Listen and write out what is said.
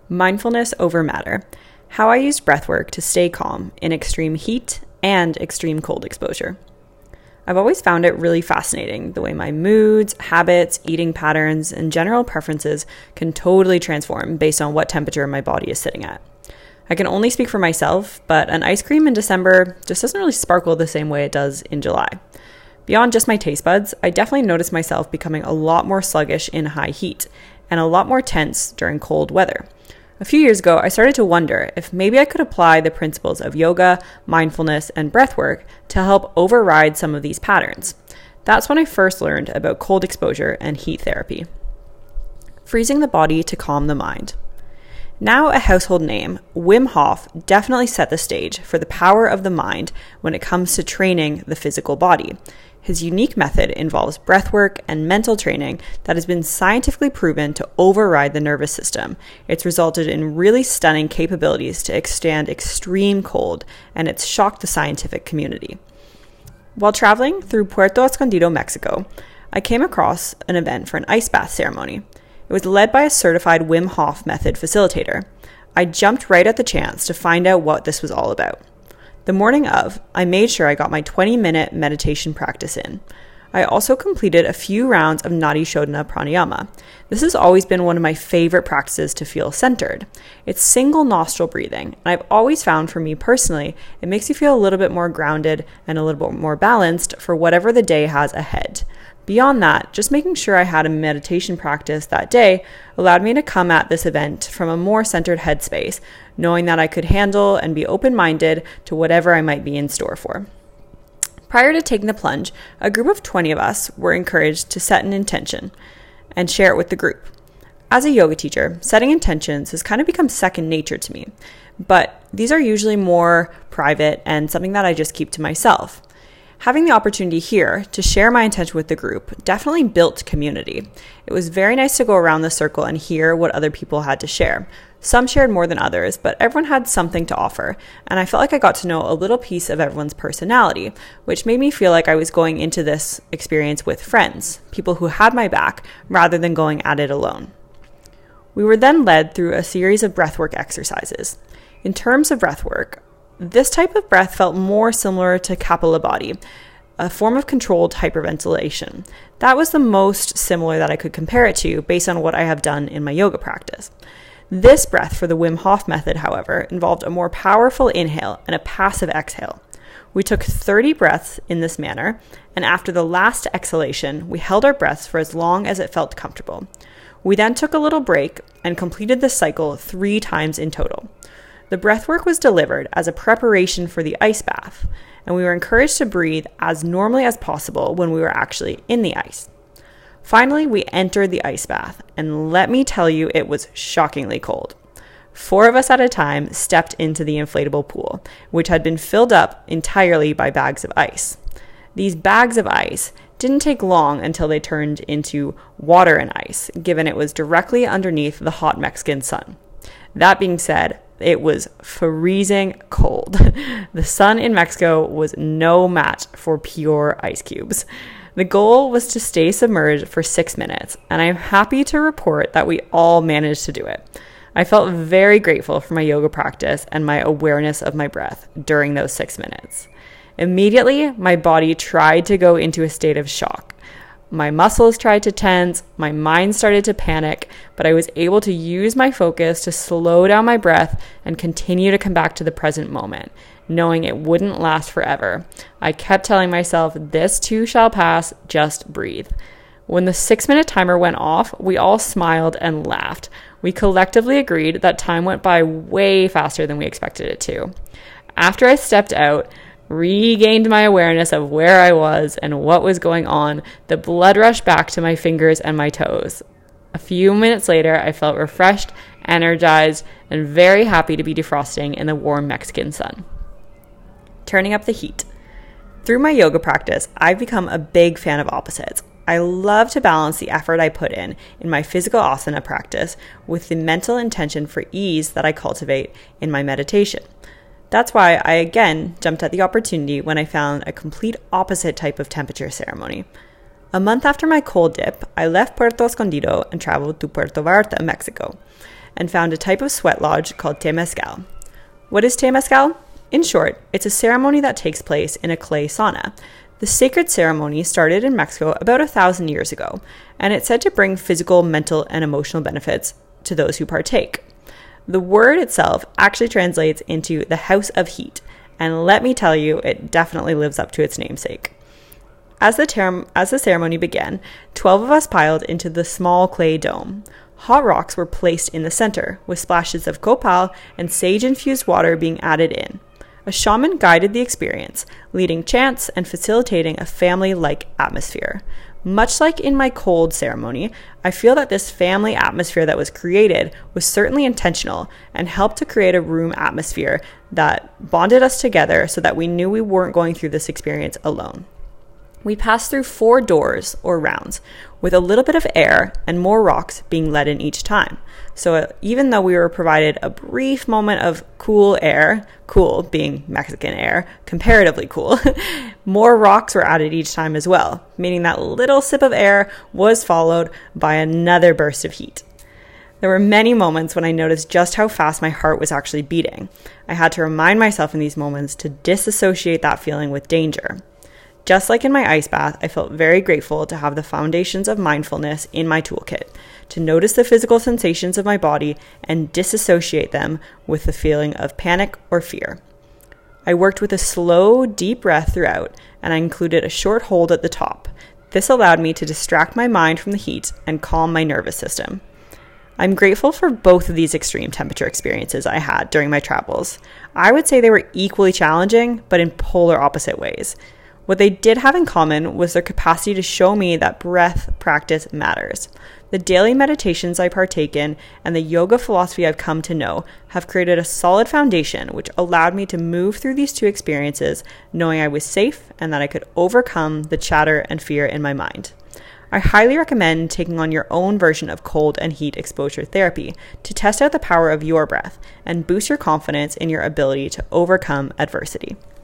Mindfulness over matter. How I used breathwork to stay calm in extreme heat and extreme cold exposure. I've always found it really fascinating the way my moods, habits, eating patterns, and general preferences can totally transform based on what temperature my body is sitting at. I can only speak for myself, but an ice cream in December just doesn't really sparkle the same way it does in July. Beyond just my taste buds, I definitely noticed myself becoming a lot more sluggish in high heat and a lot more tense during cold weather. A few years ago, I started to wonder if maybe I could apply the principles of yoga, mindfulness, and breathwork to help override some of these patterns. That's when I first learned about cold exposure and heat therapy. Freezing the body to calm the mind. Now a household name, Wim Hof definitely set the stage for the power of the mind when it comes to training the physical body. His unique method involves breathwork and mental training that has been scientifically proven to override the nervous system. It's resulted in really stunning capabilities to withstand extreme cold, and it's shocked the scientific community. While traveling through Puerto Escondido, Mexico, I came across an event for an ice bath ceremony. It was led by a certified Wim Hof method facilitator. I jumped right at the chance to find out what this was all about. The morning of, I made sure I got my 20-minute meditation practice in. I also completed a few rounds of Nadi Shodhana Pranayama. This has always been one of my favorite practices to feel centered. It's single nostril breathing, and I've always found for me personally, it makes you feel a little bit more grounded and a little bit more balanced for whatever the day has ahead. Beyond that, just making sure I had a meditation practice that day allowed me to come at this event from a more centered headspace, knowing that I could handle and be open-minded to whatever I might be in store for. Prior to taking the plunge, a group of 20 of us were encouraged to set an intention and share it with the group. As a yoga teacher, setting intentions has kind of become second nature to me, but these are usually more private and something that I just keep to myself. Having the opportunity here to share my intention with the group definitely built community. It was very nice to go around the circle and hear what other people had to share. Some shared more than others, but everyone had something to offer, and I felt like I got to know a little piece of everyone's personality, which made me feel like I was going into this experience with friends, people who had my back, rather than going at it alone. We were then led through a series of breathwork exercises. In terms of breathwork, this type of breath felt more similar to Kapalabhati, a form of controlled hyperventilation. That was the most similar that I could compare it to based on what I have done in my yoga practice. This breath for the Wim Hof method, however, involved a more powerful inhale and a passive exhale. We took 30 breaths in this manner, and after the last exhalation, we held our breaths for as long as it felt comfortable. We then took a little break and completed this cycle 3 times in total. The breathwork was delivered as a preparation for the ice bath, and we were encouraged to breathe as normally as possible when we were actually in the ice. Finally, we entered the ice bath, and let me tell you, it was shockingly cold. 4 of us at a time stepped into the inflatable pool, which had been filled up entirely by bags of ice. These bags of ice didn't take long until they turned into water and ice, given it was directly underneath the hot Mexican sun. That being said, it was freezing cold. The sun in Mexico was no match for pure ice cubes. The goal was to stay submerged for 6 minutes, and I'm happy to report that we all managed to do it. I felt very grateful for my yoga practice and my awareness of my breath during those 6 minutes. Immediately, my body tried to go into a state of shock. My muscles tried to tense, my mind started to panic, but I was able to use my focus to slow down my breath and continue to come back to the present moment, knowing it wouldn't last forever. I kept telling myself, this too shall pass, just breathe. When the 6-minute timer went off, we all smiled and laughed. We collectively agreed that time went by way faster than we expected it to. After I stepped out, regained my awareness of where I was and what was going on, the blood rushed back to my fingers and my toes. A few minutes later, I felt refreshed, energized, and very happy to be defrosting in the warm Mexican sun. Turning up the heat. Through my yoga practice, I've become a big fan of opposites. I love to balance the effort I put in my physical asana practice with the mental intention for ease that I cultivate in my meditation. That's why I again jumped at the opportunity when I found a complete opposite type of temperature ceremony. A month after my cold dip, I left Puerto Escondido and traveled to Puerto Vallarta, Mexico. and found a type of sweat lodge called temazcal. What is temazcal? In short, it's a ceremony that takes place in a clay sauna. The sacred ceremony started in Mexico about 1,000 years ago, and it's said to bring physical, mental, and emotional benefits to those who partake. The word itself actually translates into the house of heat, and let me tell you, it definitely lives up to its namesake. As the ceremony began, 12 of us piled into the small clay dome. Hot rocks were placed in the center, with splashes of copal and sage-infused water being added in. A shaman guided the experience, leading chants and facilitating a family-like atmosphere. Much like in my cold ceremony, I feel that this family atmosphere that was created was certainly intentional and helped to create a room atmosphere that bonded us together so that we knew we weren't going through this experience alone. We passed through 4 doors or rounds, with a little bit of air and more rocks being let in each time. So even though we were provided a brief moment of cool air, cool being Mexican air, comparatively cool, more rocks were added each time as well, meaning that little sip of air was followed by another burst of heat. There were many moments when I noticed just how fast my heart was actually beating. I had to remind myself in these moments to disassociate that feeling with danger. Just like in my ice bath, I felt very grateful to have the foundations of mindfulness in my toolkit, to notice the physical sensations of my body and disassociate them with the feeling of panic or fear. I worked with a slow, deep breath throughout, and I included a short hold at the top. This allowed me to distract my mind from the heat and calm my nervous system. I'm grateful for both of these extreme temperature experiences I had during my travels. I would say they were equally challenging, but in polar opposite ways. What they did have in common was their capacity to show me that breath practice matters. The daily meditations I partake in and the yoga philosophy I've come to know have created a solid foundation which allowed me to move through these 2 experiences knowing I was safe and that I could overcome the chatter and fear in my mind. I highly recommend taking on your own version of cold and heat exposure therapy to test out the power of your breath and boost your confidence in your ability to overcome adversity.